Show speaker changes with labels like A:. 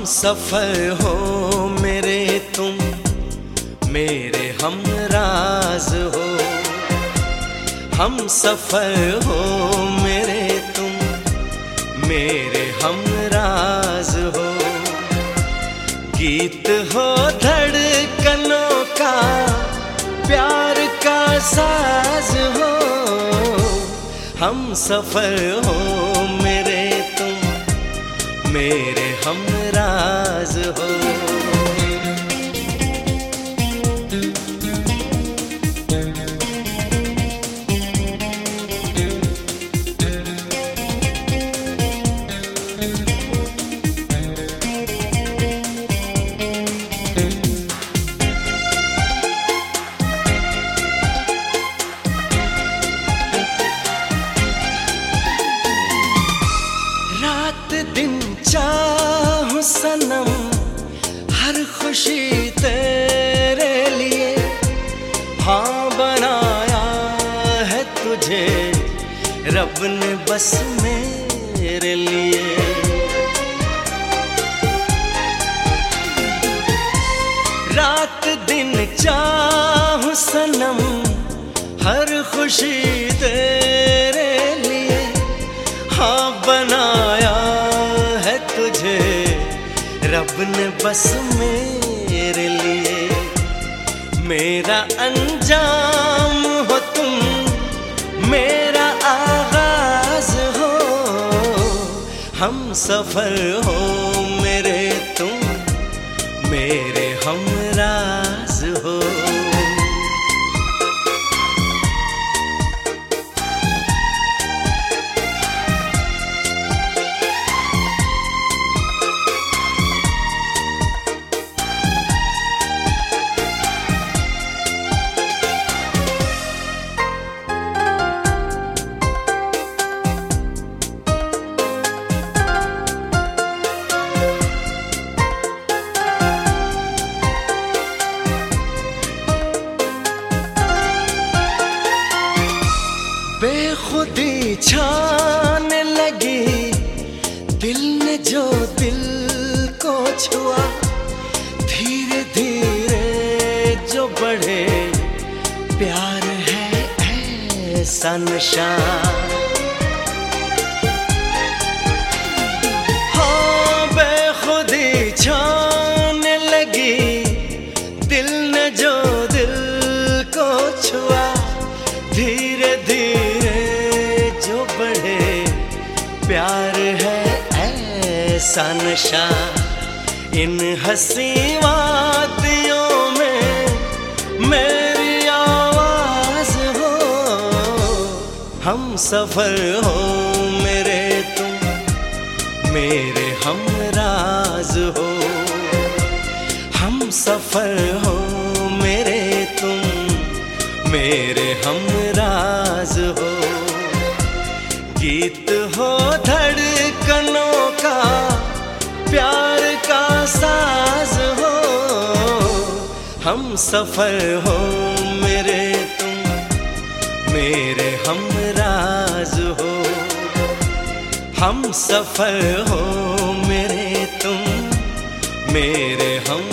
A: सफर हो मेरे तुम, मेरे हमराज हो। हम सफर हो मेरे तुम, मेरे हमराज हो। गीत हो धड़कनों का, प्यार का साज हो। हम सफर हो मेरे तुम, मेरे हमराज हो। रात दिन चाहूं सनम, हर खुशी तेरे लिए। हाँ बनाया है तुझे रब ने बस मेरे लिए। रात दिन चाहूं सनम, हर खुशी तेरे लिए। हाँ बनाया है तुझे रब ने बस मेरे लिए। मेरा अंजाम हो तुम, मेरा आगाज हो। हम सफर हो मेरे तुम, मेरे हमराज हो। बेखुदी छाने लगी, दिल ने जो दिल को छुआ। धीरे धीरे जो बढ़े, प्यार है ऐसा नशा। हाँ बेखुदी छाने लगी, दिल ने जो दिल को छुआ। धीरे धीरे जो बढ़े, प्यार है ऐसा नशा। इन हंसी वादियों में मेरी आवाज हो। हम सफर हो मेरे तुम, मेरे हमराज हो। हम सफर हो मेरे तुम, मेरे हमराज हो। गीत हो धड़कनों का, प्यार का साज हो। हम सफर हो मेरे तुम, मेरे हमराज हो। हम सफर हो मेरे तुम, मेरे हम